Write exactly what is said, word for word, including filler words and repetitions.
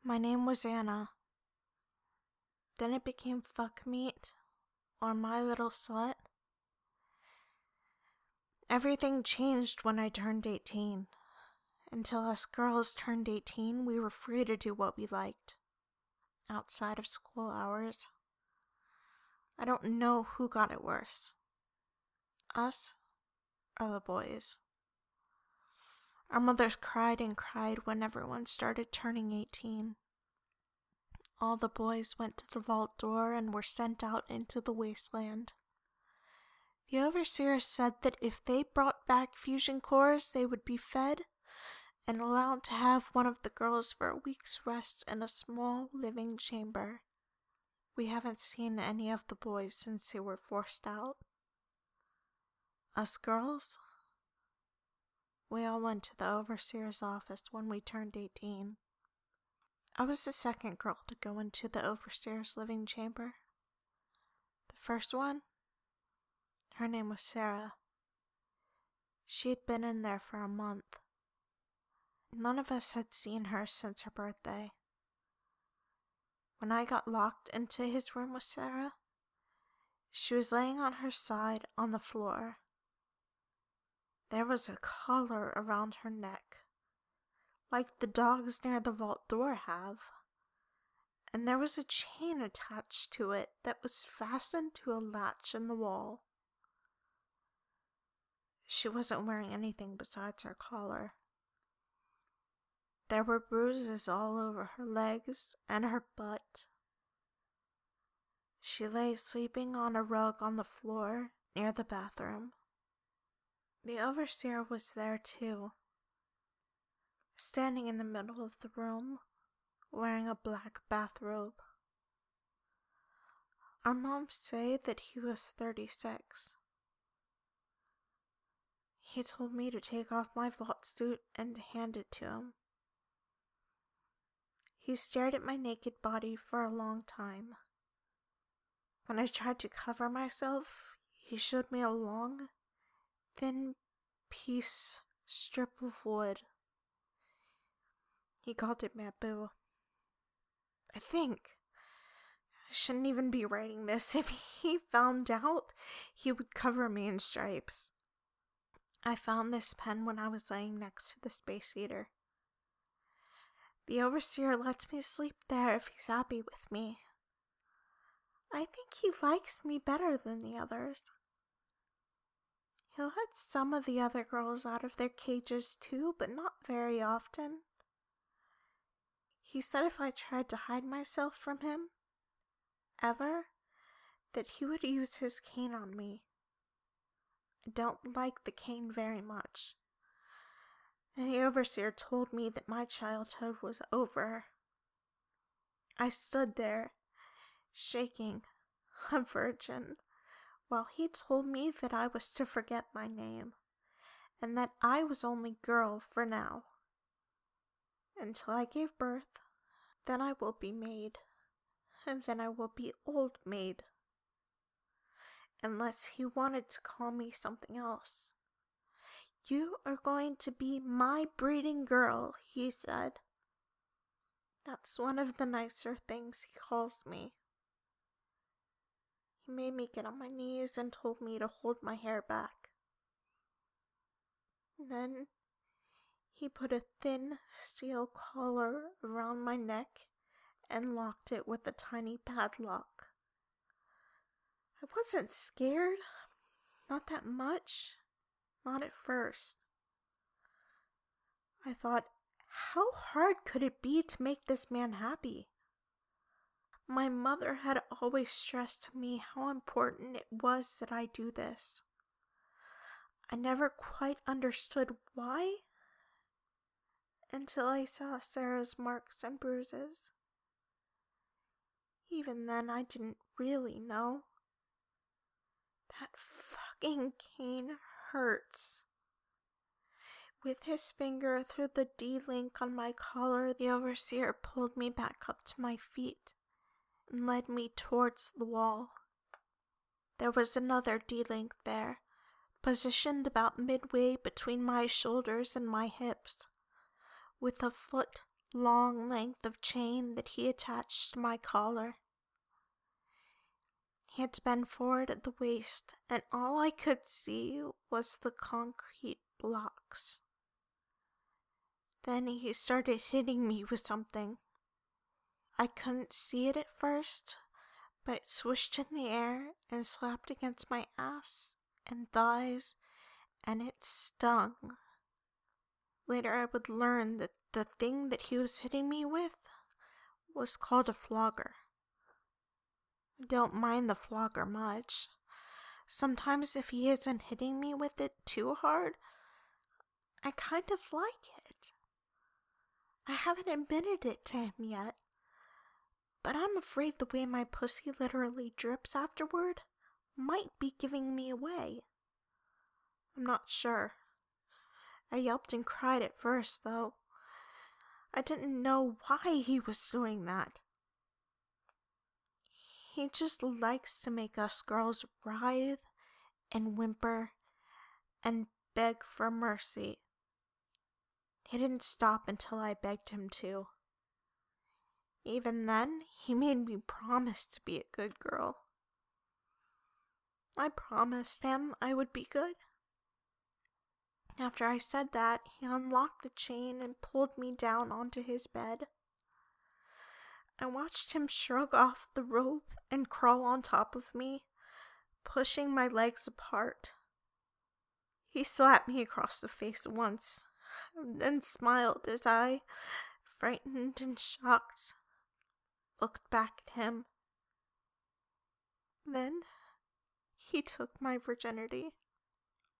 My name was Anna. Then it became Fuck Meat, or My Little Slut. Everything changed when I turned eighteen. Until us girls turned eighteen, we were free to do what we liked, outside of school hours. I don't know who got it worse, us or the boys. Our mothers cried and cried when everyone started turning eighteen. All the boys went to the vault door and were sent out into the wasteland. The overseer said that if they brought back fusion cores, they would be fed and allowed to have one of the girls for a week's rest in a small living chamber. We haven't seen any of the boys since they were forced out. Us girls? We all went to the overseer's office when we turned eighteen. I was the second girl to go into the overseer's living chamber. The first one? Her name was Sarah. She had been in there for a month. None of us had seen her since her birthday. When I got locked into his room with Sarah, she was laying on her side on the floor. There was a collar around her neck, like the dogs near the vault door have, and there was a chain attached to it that was fastened to a latch in the wall. She wasn't wearing anything besides her collar. There were bruises all over her legs and her butt. She lay sleeping on a rug on the floor near the bathroom. The overseer was there too, standing in the middle of the room, wearing a black bathrobe. Our moms say that he was thirty-six. He told me to take off my vault suit and hand it to him. He stared at my naked body for a long time. When I tried to cover myself, he showed me a long, thin piece strip of wood. He called it bamboo. I think I shouldn't even be writing this. If he found out, he would cover me in stripes. I found this pen when I was laying next to the space heater. The overseer lets me sleep there if he's happy with me. I think he likes me better than the others. He'll let some of the other girls out of their cages too, but not very often. He said if I tried to hide myself from him, ever, that he would use his cane on me. I don't like the cane very much. And the overseer told me that my childhood was over. I stood there, shaking, a virgin, while he told me that I was to forget my name, and that I was only girl for now. Until I gave birth, then I will be maid, and then I will be old maid. Unless he wanted to call me something else. You are going to be my breeding girl, he said. That's one of the nicer things he calls me. He made me get on my knees and told me to hold my hair back. Then he put a thin steel collar around my neck and locked it with a tiny padlock. I wasn't scared, not that much, not at first. I thought, how hard could it be to make this man happy? My mother had always stressed to me how important it was that I do this. I never quite understood why until I saw Sarah's marks and bruises. Even then, I didn't really know. That fucking cane hurts. With his finger through the D-link on my collar, the overseer pulled me back up to my feet and led me towards the wall. There was another D-link there, positioned about midway between my shoulders and my hips, with a foot long length of chain that he attached to my collar. He had to bend forward at the waist, and all I could see was the concrete blocks. Then he started hitting me with something. I couldn't see it at first, but it swished in the air and slapped against my ass and thighs, and it stung. Later I would learn that the thing that he was hitting me with was called a flogger. I don't mind the flogger much. Sometimes if he isn't hitting me with it too hard, I kind of like it. I haven't admitted it to him yet, but I'm afraid the way my pussy literally drips afterward might be giving me away. I'm not sure. I yelped and cried at first, though. I didn't know why he was doing that. He just likes to make us girls writhe and whimper and beg for mercy. He didn't stop until I begged him to. Even then, he made me promise to be a good girl. I promised him I would be good. After I said that, he unlocked the chain and pulled me down onto his bed. I watched him shrug off the rope and crawl on top of me, pushing my legs apart. He slapped me across the face once, and then smiled as I, frightened and shocked, looked back at him. Then he took my virginity.